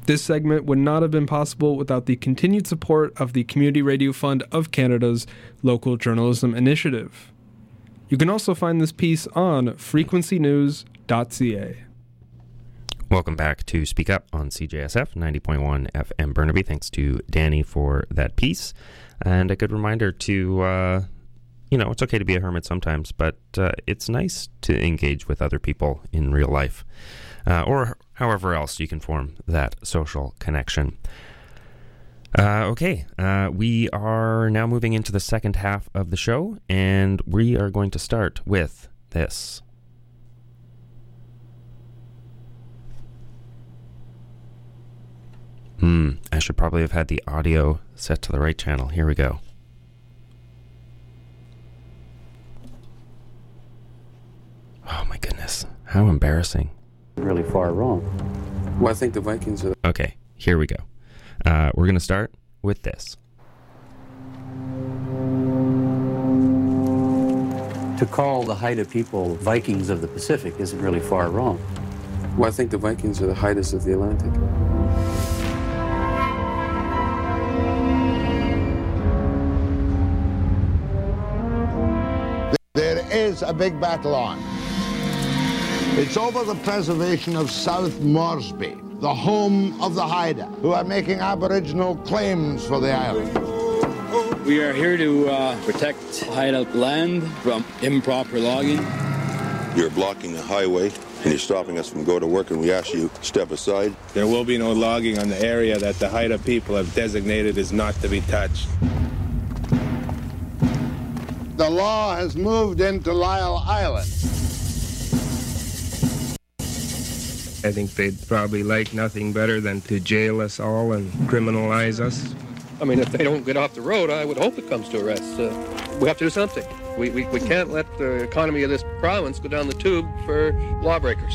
This segment would not have been possible without the continued support of the Community Radio Fund of Canada's Local Journalism Initiative. You can also find this piece on frequencynews.ca. Welcome back to Speak Up on CJSF 90.1 FM Burnaby. Thanks to Danny for that piece. And a good reminder to, it's okay to be a hermit sometimes, but it's nice to engage with other people in real life. Or however else you can form that social connection. We are now moving into the second half of the show, and we are going to start with this. I should probably have had the audio set to the right channel. Here we go. Oh my goodness, how embarrassing. Really far wrong. Well, I think the Vikings are... Okay, here we go. We're going to start with this. To call the Haida people Vikings of the Pacific isn't really far wrong. Well, I think the Vikings are the Haidas of the Atlantic. There is a big battle on. It's over the preservation of South Moresby, the home of the Haida, who are making Aboriginal claims for the island. We are here to protect Haida land from improper logging. You're blocking the highway and you're stopping us from going to work, and we ask you step aside. There will be no logging on the area that the Haida people have designated as not to be touched. The law has moved into Lyle Island. I think they'd probably like nothing better than to jail us all and criminalize us. I mean, if they don't get off the road, I would hope it comes to arrests. We have to do something. We can't let the economy of this province go down the tube for lawbreakers.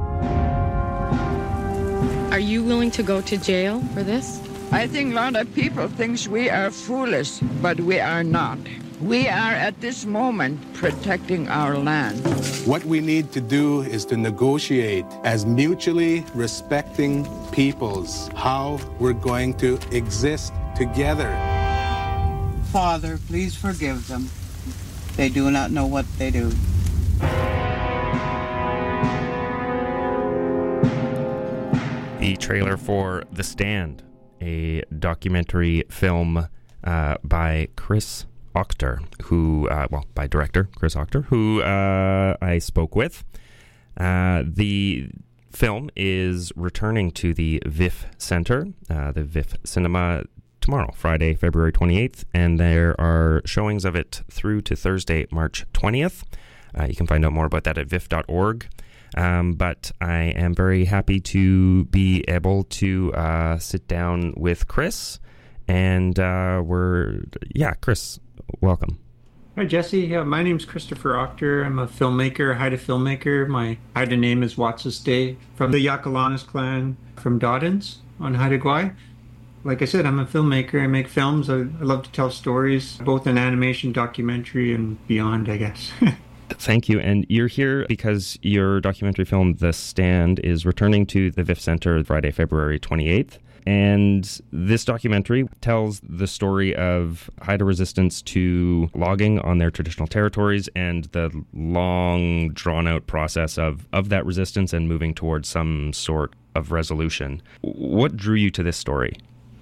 Are you willing to go to jail for this? I think a lot of people think we are foolish, but we are not. We are at this moment protecting our land. What we need to do is to negotiate as mutually respecting peoples how we're going to exist together. Father, please forgive them. They do not know what they do. The trailer for The Stand, a documentary film by Chris Octor, by director Chris Octor, who I spoke with. The film is returning to the VIF Center, the VIF Cinema, tomorrow, Friday, February 28th, and there are showings of it through to Thursday, March 20th. You can find out more about that at vif.org. But I am very happy to be able to sit down with Chris, and Chris, welcome. Hi, Jesse. My name's Christopher Octor. I'm a filmmaker, Haida filmmaker. My Haida name is Watsus Day, from the Yaqalanas clan from Doddins on Haida Gwaii. Like I said, I'm a filmmaker. I make films. I love to tell stories, both in animation, documentary, and beyond, I guess. Thank you. And you're here because your documentary film, The Stand, is returning to the VIF Center Friday, February 28th. And this documentary tells the story of Haida resistance to logging on their traditional territories and the long, drawn-out process of that resistance and moving towards some sort of resolution. What drew you to this story?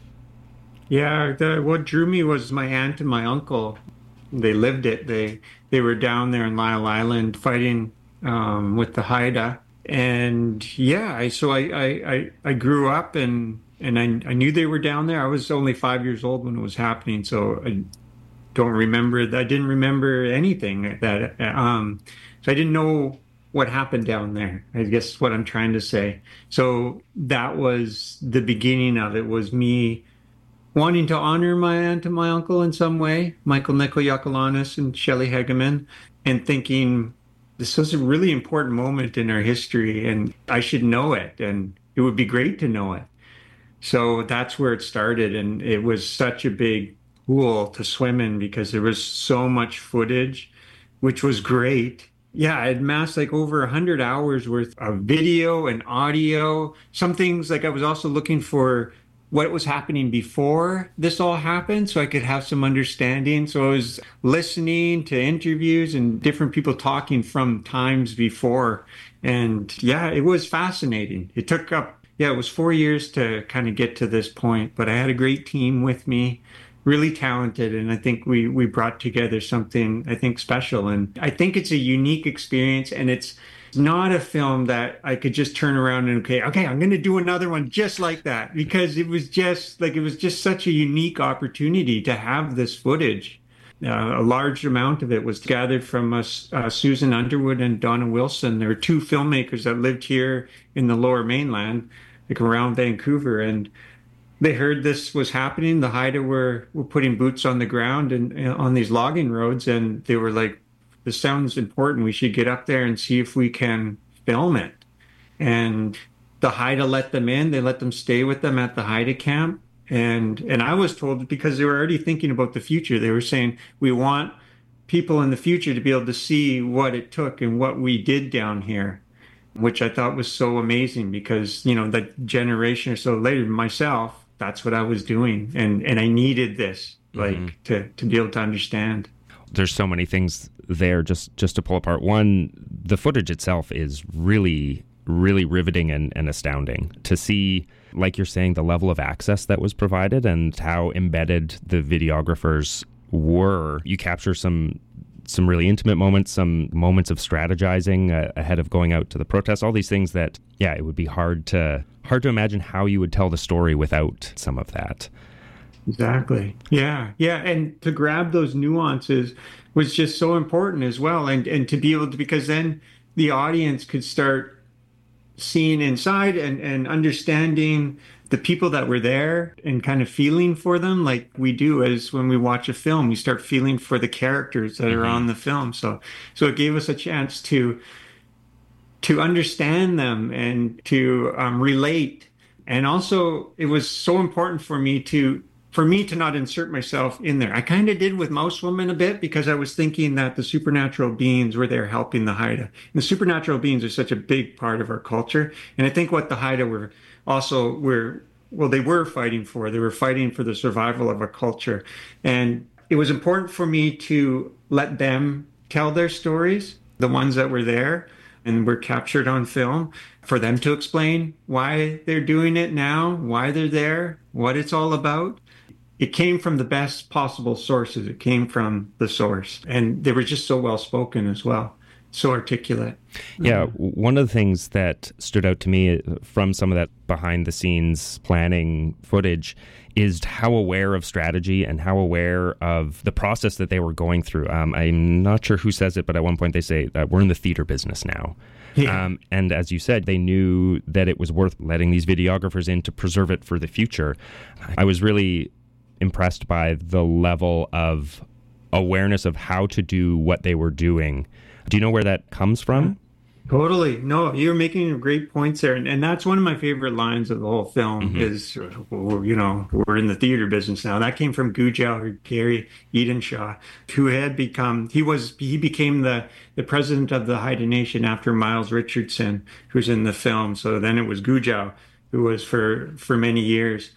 Yeah, what drew me was my aunt and my uncle. They lived it. They were down there in Lyle Island fighting with the Haida. And yeah, so I grew up and I knew they were down there. I was only 5 years old when it was happening, so I don't remember. I didn't remember anything that. So I didn't know what happened down there, I guess is what I'm trying to say. So that was the beginning of it, was me wanting to honor my aunt and my uncle in some way, Michael Nichol Yaqalanas and Shelley Hegeman, and thinking this was a really important moment in our history and I should know it, and it would be great to know it. So that's where it started, and it was such a big pool to swim in because there was so much footage, which was great. yeah, I'd amassed like over 100 hours worth of video and audio. Some things like I was also looking for what was happening before this all happened so I could have some understanding. So I was listening to interviews and different people talking from times before. And yeah, it was fascinating. It took up, yeah, it was 4 years to kind of get to this point, but I had a great team with me, really talented. And I think we brought together something, I think, special. And I think it's a unique experience, and it's not a film that I could just turn around and okay, I'm going to do another one just like that, because it was just such a unique opportunity to have this footage. A large amount of it was gathered from Susan Underwood and Donna Wilson. There were two filmmakers that lived here in the Lower Mainland, like around Vancouver, and they heard this was happening. The Haida were putting boots on the ground and on these logging roads, and they were like, this sounds important. We should get up there and see if we can film it. And the Haida let them in. They let them stay with them at the Haida camp. And I was told, because they were already thinking about the future, they were saying, we want people in the future to be able to see what it took and what we did down here, which I thought was so amazing because, you know, that generation or so later, myself, that's what I was doing. And I needed this, like, to be able to understand. There's so many things there just to pull apart. One, the footage itself is really, really riveting and astounding to see, like you're saying, the level of access that was provided and how embedded the videographers were. You capture some really intimate moments, some moments of strategizing ahead of going out to the protests, all these things that, yeah, it would be hard to imagine how you would tell the story without some of that. Exactly. Yeah. And to grab those nuances was just so important as well. And to be able to, because then the audience could start seeing inside and understanding the people that were there and kind of feeling for them, like we do as when we watch a film, we start feeling for the characters that are on the film. So it gave us a chance to understand them and to relate. And also it was so important for me to not insert myself in there. I kind of did with Mouse Woman a bit, because I was thinking that the supernatural beings were there helping the Haida. And the supernatural beings are such a big part of our culture. And I think what the Haida were fighting for. They were fighting for the survival of our culture. And it was important for me to let them tell their stories, the ones that were there and were captured on film, for them to explain why they're doing it now, why they're there, what it's all about. It came from the best possible sources. It came from the source. And they were just so well spoken as well, so articulate. Yeah, one of the things that stood out to me from some of that behind the scenes planning footage is how aware of strategy and how aware of the process that they were going through. I'm not sure who says it, but at one point they say that we're in the theater business now. Yeah. And as you said, they knew that it was worth letting these videographers in to preserve it for the future. I was really impressed by the level of awareness of how to do what they were doing. Do you know where that comes from? Totally. No, you're making great points there. And that's one of my favorite lines of the whole film is, you know, we're in the theater business now. That came from Gujau, or Gary Edenshaw, who had become, he became the president of the Haida Nation after Miles Richardson, who's in the film. So then it was Gujau, who was for many years.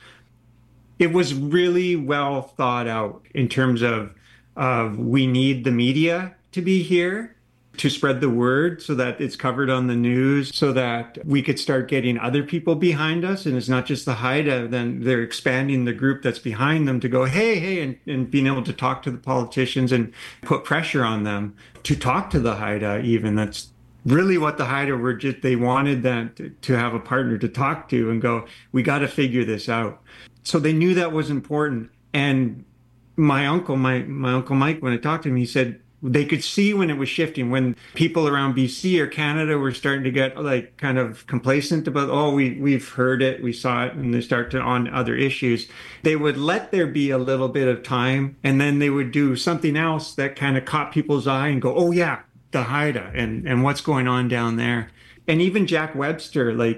It was really well thought out in terms of we need the media to be here to spread the word so that it's covered on the news, so that we could start getting other people behind us. And it's not just the Haida, then they're expanding the group that's behind them to go, hey, and being able to talk to the politicians and put pressure on them to talk to the Haida even. That's really what the Haida were they wanted that to have a partner to talk to and go, we got to figure this out. So they knew that was important. And my uncle Mike, when I talked to him, he said they could see when it was shifting, when people around BC or Canada were starting to get like kind of complacent about, we've heard it, we saw it, and they start to on other issues. They would let there be a little bit of time, and then they would do something else that kind of caught people's eye and go, oh yeah, the Haida and what's going on down there. And even Jack Webster, like,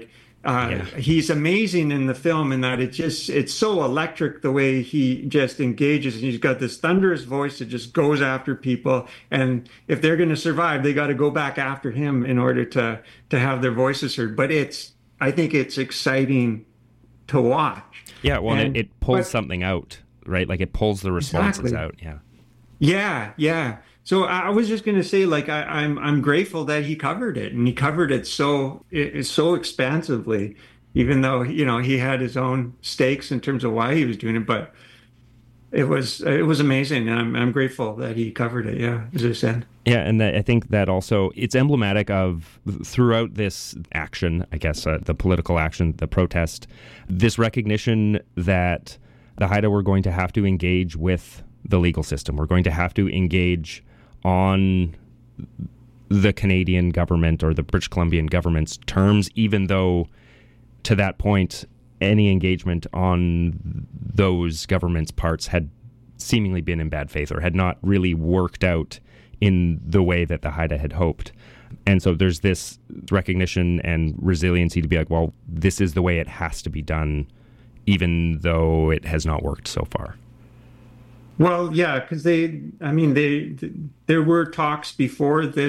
He's amazing in the film in that it's so electric the way he just engages. And he's got this thunderous voice that just goes after people. And if they're going to survive, they got to go back after him in order to have their voices heard. But I think it's exciting to watch. Yeah, well, it pulls something out, right? Like it pulls the responses out. Yeah. So I was just going to say, like, I'm grateful that he covered it, and he covered it so expansively, even though, he had his own stakes in terms of why he was doing it. But it was amazing, and I'm grateful that he covered it. Yeah, as I said. Yeah, and I think that also it's emblematic of throughout this action, I guess, the political action, the protest, this recognition that the Haida were going to have to engage with the legal system. We're going to have to engage on the Canadian government or the British Columbian government's terms, even though to that point, any engagement on those government's parts had seemingly been in bad faith or had not really worked out in the way that the Haida had hoped. And so there's this recognition and resiliency to be like, well, this is the way it has to be done, even though it has not worked so far. Well, yeah, because there were talks before they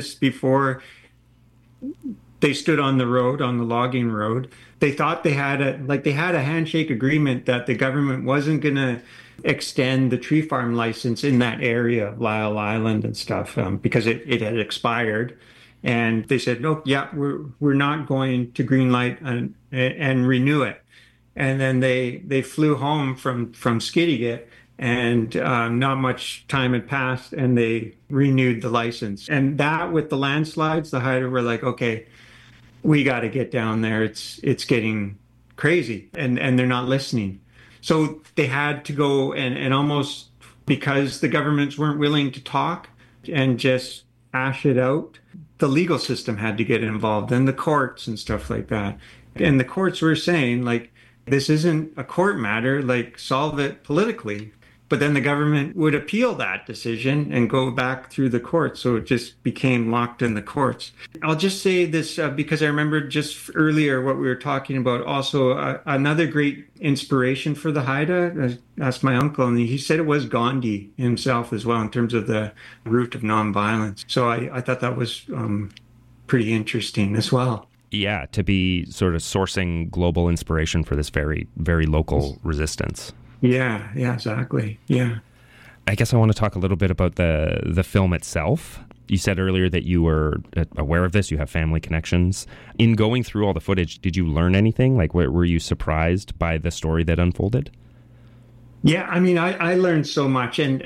stood on the road, on the logging road. They thought they had a handshake agreement that the government wasn't going to extend the tree farm license in that area of Lyle Island and stuff because it had expired. And they said, no, yeah, we're not going to greenlight and renew it. And then they flew home from Skidegate. And not much time had passed, and they renewed the license. And that, with the landslides, the Haida were like, okay, we got to get down there. It's getting crazy, and they're not listening. So they had to go and almost, because the governments weren't willing to talk and just hash it out, the legal system had to get involved, and the courts and stuff like that. And the courts were saying, like, this isn't a court matter, like, solve it politically. But then the government would appeal that decision and go back through the courts. So it just became locked in the courts. I'll just say this because I remember just earlier what we were talking about. Also, another great inspiration for the Haida, I asked my uncle, and he said it was Gandhi himself as well in terms of the root of nonviolence. So I thought that was pretty interesting as well. Yeah, to be sort of sourcing global inspiration for this very, very local resistance. Yeah, exactly. Yeah. I guess I want to talk a little bit about the film itself. You said earlier that you were aware of this, you have family connections. In going through all the footage, did you learn anything? Like, were you surprised by the story that unfolded? Yeah, I mean, I learned so much. And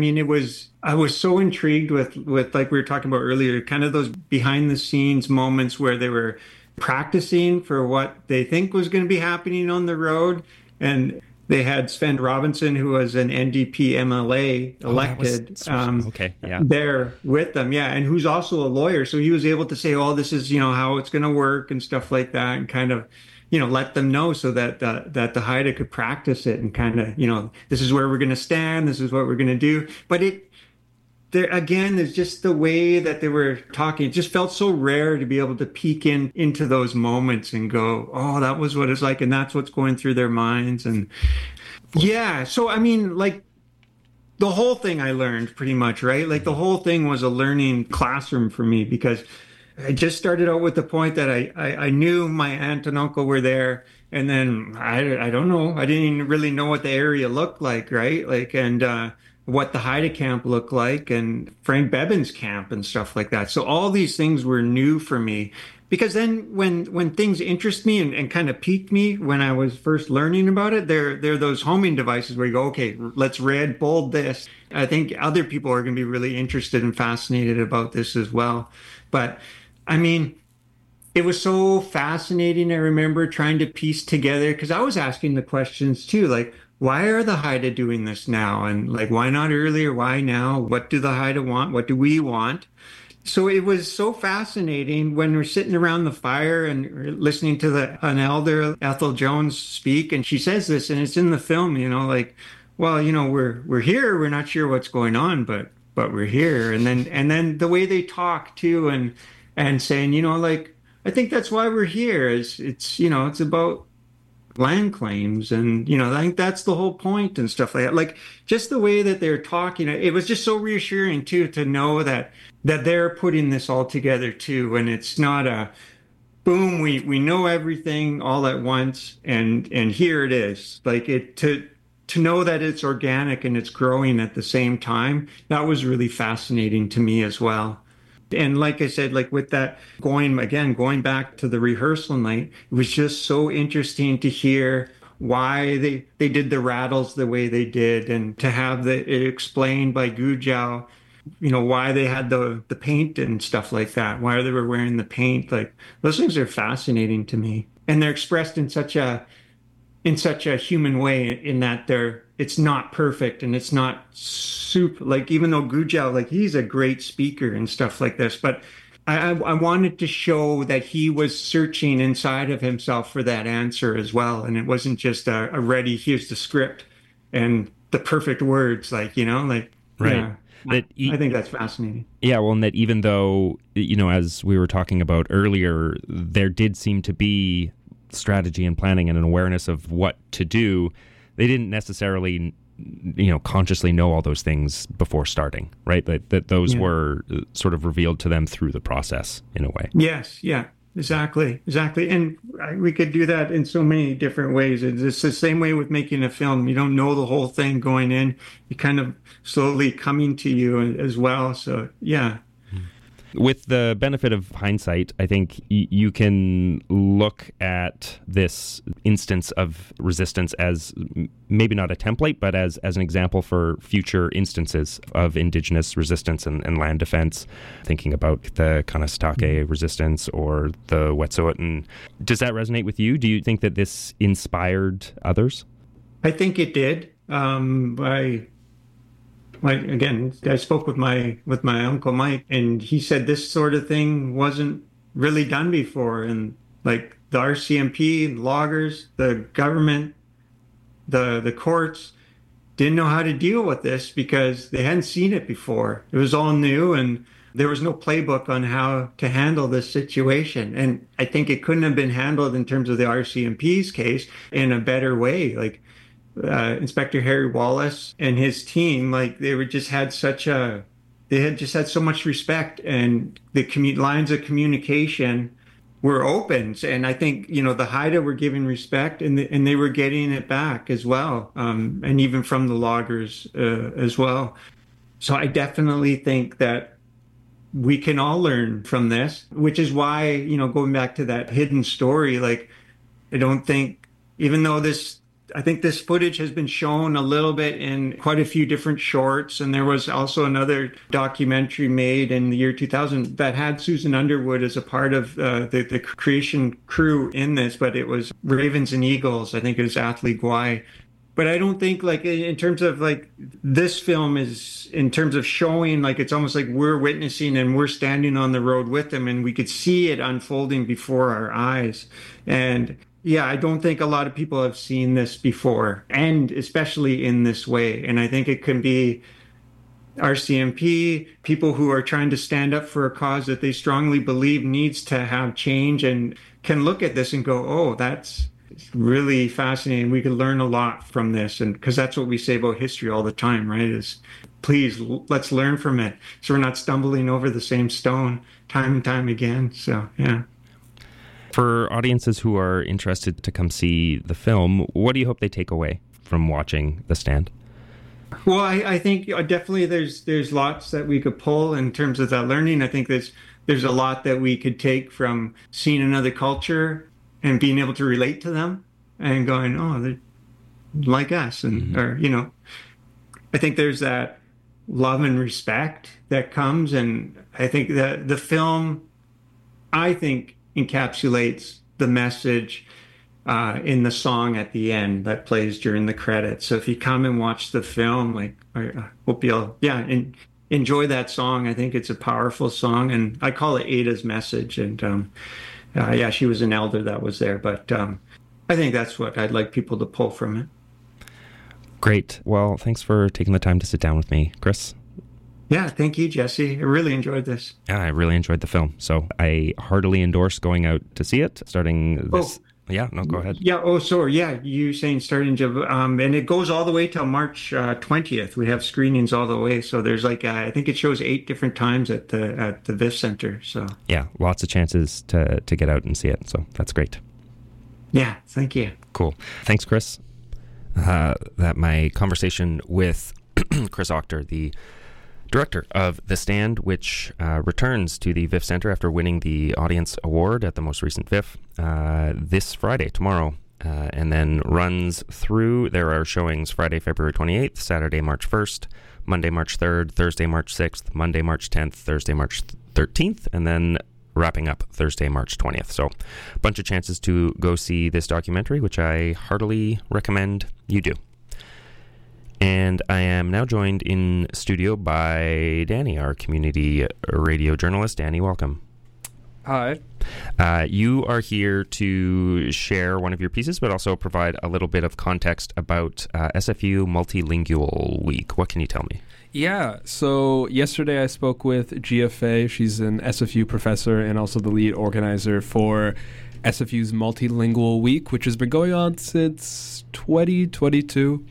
I was so intrigued with, like we were talking about earlier, kind of those behind the scenes moments where they were practicing for what they think was going to be happening on the road. And they had Sven Robinson, who was an NDP MLA elected, there with them. Yeah. And who's also a lawyer. So he was able to say, oh, this is, how it's going to work and stuff like that. And kind of, let them know so that the Haida could practice it and kind of, this is where we're going to stand. This is what we're going to do. But there's just the way that they were talking. It just felt so rare to be able to peek into those moments and go, oh, that was what it's like. And that's what's going through their minds. And yeah, so I mean, like, the whole thing I learned pretty much, right? Like, the whole thing was a learning classroom for me because I just started out with the point that I knew my aunt and uncle were there. And then I don't know. I didn't even really know what the area looked like, right? Like, and what the Haida camp looked like and Frank Bebbin's camp and stuff like that. So all these things were new for me because then when things interest me and kind of piqued me when I was first learning about it, they're those homing devices where you go, okay, let's red bold this. I think other people are going to be really interested and fascinated about this as well. But I mean, it was so fascinating. I remember trying to piece together because I was asking the questions too, like, why are the Haida doing this now? And like, why not earlier? Why now? What do the Haida want? What do we want? So it was so fascinating when we're sitting around the fire and listening to an elder, Ethel Jones, speak. And she says this, and it's in the film, like, well, we're here. We're not sure what's going on, but we're here. And then the way they talk too, and saying, like, I think that's why we're here. It's about land claims, and I think that's the whole point and stuff like that. Like just the way that they're talking, it was just so reassuring too to know that they're putting this all together too, and it's not a boom, we know everything all at once, and here it is. Like to know that it's organic and it's growing at the same time, that was really fascinating to me as well. And like I said, like with that, going back to the rehearsal night, it was just so interesting to hear why they did the rattles the way they did, and to have it explained by Gujao, why they had the paint and stuff like that, why they were wearing the paint. Like those things are fascinating to me, and they're expressed in such a human way, in that it's not perfect and it's not super, like, even though Gujao, like, he's a great speaker and stuff like this, but I wanted to show that he was searching inside of himself for that answer as well, and it wasn't just a ready, here's the script and the perfect words, like, right. Yeah. I think that's fascinating. Yeah, well, and that even though, as we were talking about earlier, there did seem to be strategy and planning and an awareness of what to do, they didn't necessarily, consciously know all those things before starting, right? That those were sort of revealed to them through the process in a way. Yes, yeah. Exactly. And we could do that in so many different ways. It's the same way with making a film. You don't know the whole thing going in. You kind of slowly coming to you as well. So, yeah. With the benefit of hindsight, I think you can look at this instance of resistance as maybe not a template, but as an example for future instances of Indigenous resistance and land defense, thinking about the Kanesatake resistance or the Wet'suwet'en. Does that resonate with you? Do you think that this inspired others? I think it did. Again, I spoke with my uncle Mike, and he said this sort of thing wasn't really done before. And like the RCMP, loggers, the government, the courts didn't know how to deal with this because they hadn't seen it before. It was all new, and there was no playbook on how to handle this situation. And I think it couldn't have been handled in terms of the RCMP's case in a better way. Like, Inspector Harry Wallace and his team, like they had just had so much respect, and the lines of communication were open. And I think, the Haida were giving respect, and they were getting it back as well. And even from the loggers as well. So I definitely think that we can all learn from this, which is why, going back to that hidden story, like, I don't think, even though I think this footage has been shown a little bit in quite a few different shorts. And there was also another documentary made in the year 2000 that had Susan Underwood as a part of the creation crew in this, but it was Ravens and Eagles. I think it was Atlee Guai. But I don't think, like, in terms of, like, this film is, in terms of showing, like, it's almost like we're witnessing and we're standing on the road with them, and we could see it unfolding before our eyes. And yeah, I don't think a lot of people have seen this before, and especially in this way. And I think it can be RCMP, people who are trying to stand up for a cause that they strongly believe needs to have change, and can look at this and go, oh, that's really fascinating. We could learn a lot from this. And because that's what we say about history all the time, right? Is please, let's learn from it, so we're not stumbling over the same stone time and time again. So, yeah. For audiences who are interested to come see the film, what do you hope they take away from watching The Stand? Well, I think definitely there's lots that we could pull in terms of that learning. I think there's a lot that we could take from seeing another culture and being able to relate to them and going, oh, they're like us. And, or, I think there's that love and respect that comes. And I think that the film, encapsulates the message in the song at the end that plays during the credits. So if you come and watch the film, like, I hope you'll enjoy that song. I think it's a powerful song, and I call it Ada's message. And she was an elder that was there, but I think that's what I'd like people to pull from it. Great. Well, thanks for taking the time to sit down with me, Chris. Yeah, thank you, Jesse. I really enjoyed this. Yeah, I really enjoyed the film. So I heartily endorse going out to see it starting this. Yeah, no, go ahead. Yeah, sorry. Yeah, you saying starting to, and it goes all the way till March 20th. We have screenings all the way. So there's I think it shows 8 different times at the VIF Center. So yeah, lots of chances to get out and see it. So that's great. Yeah, thank you. Cool. Thanks, Chris. That my conversation with Chris Octor, the director of The Stand, which returns to the VIF Center after winning the Audience Award at the most recent VIF this Friday, tomorrow, and then runs through. There are showings Friday, February 28th, Saturday, March 1st, Monday, March 3rd, Thursday, March 6th, Monday, March 10th, Thursday, March 13th, and then wrapping up Thursday, March 20th. So a bunch of chances to go see this documentary, which I heartily recommend you do. And I am now joined in studio by Danny, our community radio journalist. Danny, welcome. Hi. You are here to share one of your pieces, but also provide a little bit of context about SFU Multilingual Week. What can you tell me? Yeah, so yesterday I spoke with Gia Fei. She's an SFU professor and also the lead organizer for SFU's Multilingual Week, which has been going on since 2022.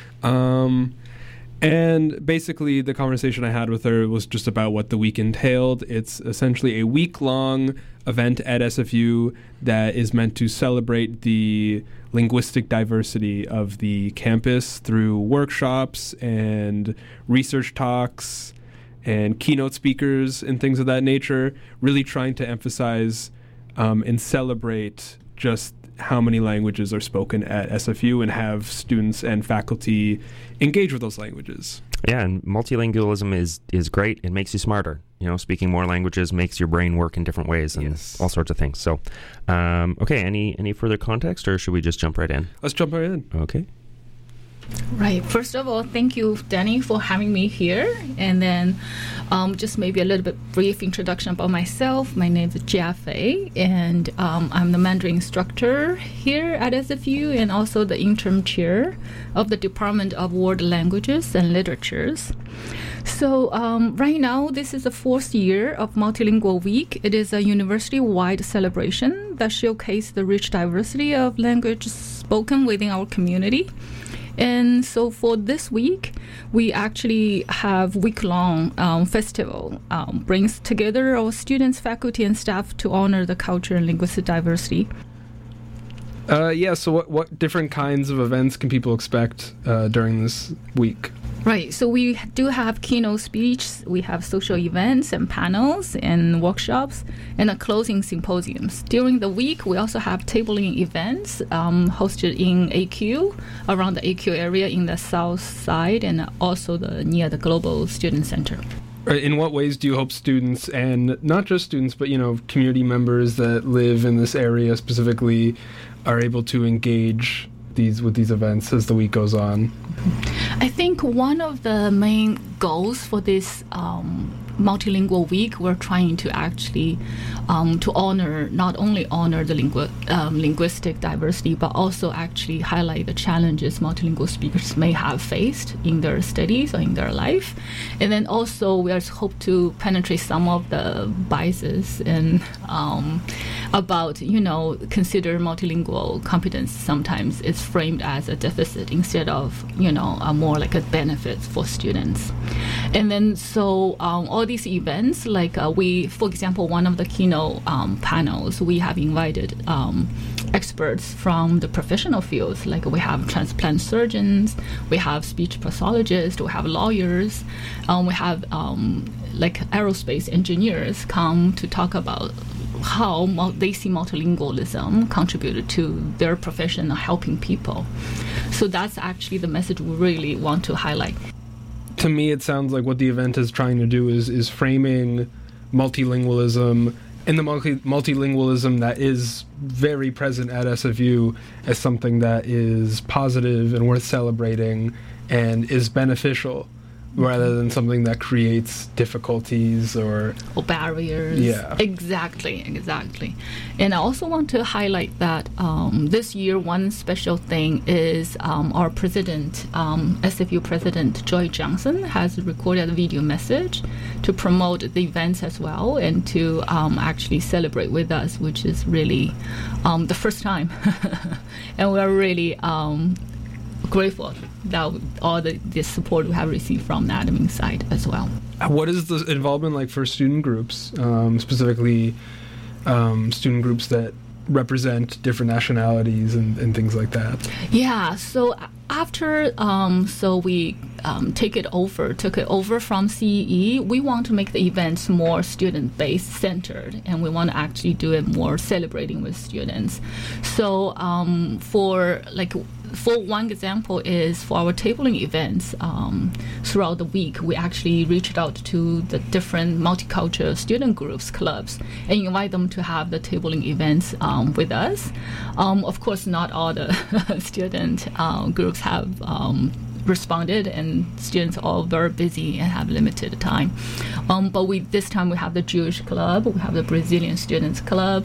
And basically the conversation I had with her was just about what the week entailed. It's essentially a week-long event at SFU that is meant to celebrate the linguistic diversity of the campus through workshops and research talks and keynote speakers and things of that nature, really trying to emphasize and celebrate just how many languages are spoken at SFU and have students and faculty engage with those languages. Yeah, and multilingualism is great. It makes you smarter. You know, speaking more languages makes your brain work in different ways and all sorts of things. So, okay, any further context, or should we just jump right in? Let's jump right in. Okay. Right. First of all, thank you, Danny, for having me here. And then just maybe a little bit brief introduction about myself. My name is Gia Fei, and I'm the Mandarin instructor here at SFU and also the interim chair of the Department of World Languages and Literatures. So right now, this is the 4th year of Multilingual Week. It is a university-wide celebration that showcases the rich diversity of languages spoken within our community. And so for this week, we actually have week-long festival, brings together our students, faculty, and staff to honor the culture and linguistic diversity. So what different kinds of events can people expect during this week? Right, so we do have keynote speech, we have social events and panels and workshops, and a closing symposiums. During the week, we also have tabling events hosted in AQ, around the AQ area in the south side, and also near the Global Student Center. In what ways do you hope students, and not just students, but community members that live in this area specifically, are able to engage with these events as the week goes on? I think one of the main goals for this Multilingual Week, we're trying to actually to not only honor the linguistic diversity, but also actually highlight the challenges multilingual speakers may have faced in their studies or in their life. And then also we also hope to penetrate some of the biases and about, consider multilingual competence sometimes is framed as a deficit instead of, a more like a benefit for students. And then so all these events, like for example, one of the keynote panels, we have invited experts from the professional fields, like we have transplant surgeons, we have speech pathologists, we have lawyers, we have like aerospace engineers come to talk about how they see multilingualism contributed to their profession of helping people. So that's actually the message we really want to highlight. To me, it sounds like what the event is trying to do is framing multilingualism and the multilingualism that is very present at SFU as something that is positive and worth celebrating and is beneficial. rather than something that creates difficulties or barriers. Yeah. Exactly. And I also want to highlight that this year, one special thing is our president, SFU President Joy Johnson, has recorded a video message to promote the events as well and to actually celebrate with us, which is really the first time. And we are really grateful that all the support we have received from the admin side as well. What is the involvement like for student groups, specifically student groups that represent different nationalities and things like that? Yeah, so after we took it over from CEE, we want to make the events more student-based centered, and we want to actually do it more celebrating with students. So for one example is for our tabling events throughout the week, we actually reached out to the different multicultural student groups, clubs, and invite them to have the tabling events with us. Of course, not all the student groups have responded, and students are all very busy and have limited time. But this time we have the Jewish club, we have the Brazilian students club,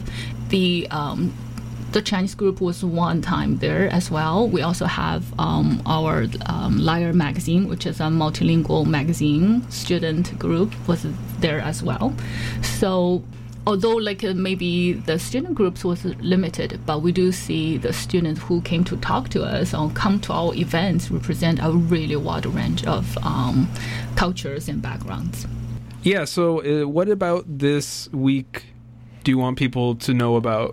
the Chinese group was one time there as well. We also have our Lyre magazine, which is a multilingual magazine student group, was there as well. So although maybe the student groups was limited, but we do see the students who came to talk to us or come to our events represent a really wide range of cultures and backgrounds. Yeah, so what about this week do you want people to know about?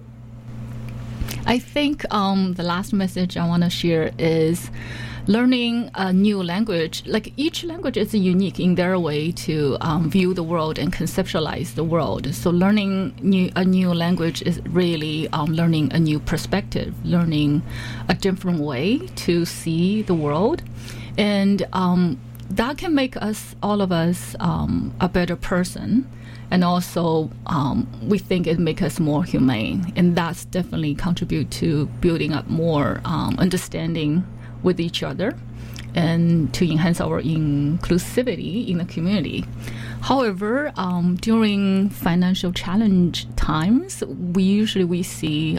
I think the last message I want to share is learning a new language. Like each language is unique in their way to view the world and conceptualize the world. So learning a new language is really learning a new perspective, learning a different way to see the world. And that can make all of us a better person. And also, we think it makes us more humane, and that's definitely contribute to building up more understanding with each other, and to enhance our inclusivity in the community. However, during financial challenge times, we see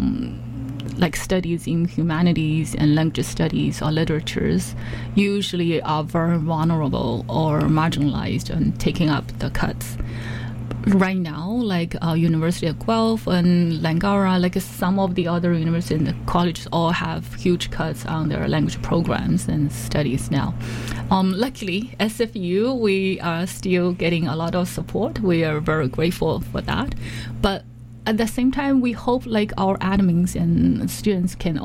studies in humanities and language studies or literatures usually are very vulnerable or marginalized and taking up the cuts. Right now, University of Guelph and Langara, some of the other universities and colleges all have huge cuts on their language programs and studies now. Luckily, SFU, we are still getting a lot of support. We are very grateful for that. But at the same time, we hope our admins and students can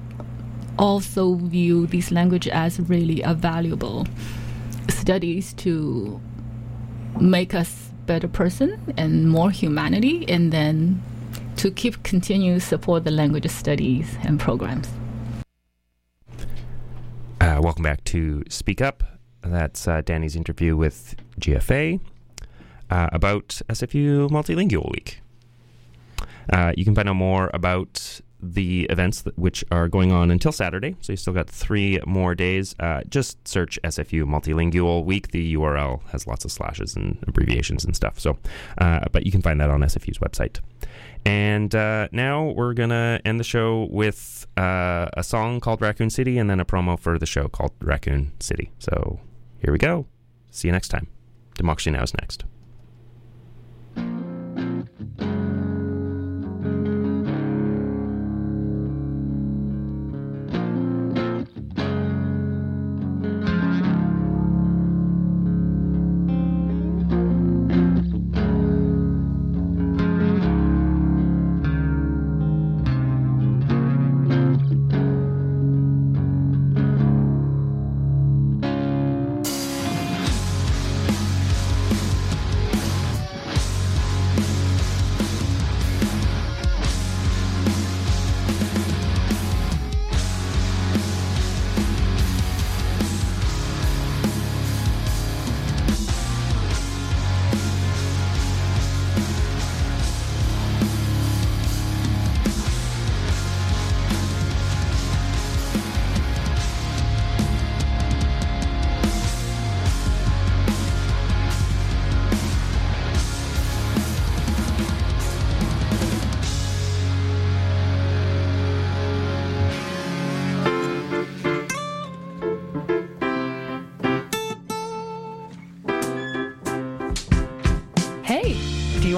also view this language as really a valuable studies to make us better person and more humanity, and then to continue support the language studies and programs. Welcome back to Speak Up. That's Danny's interview with GFA about SFU Multilingual Week. You can find out more about the events which are going on until Saturday, so you still got 3 more days. Just search SFU Multilingual Week. The URL has lots of slashes and abbreviations and stuff, so but you can find that on SFU's website. And now we're gonna end the show with a song called Raccoon City, and then a promo for the show called Raccoon City. So here we go. See you next time. Democracy Now! Is next.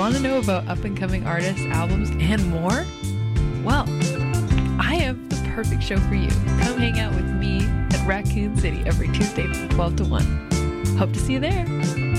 Want to know about up-and-coming artists, albums, and more? Well, I have the perfect show for you. Come hang out with me at Raccoon City every Tuesday from 12 to 1. Hope to see you there.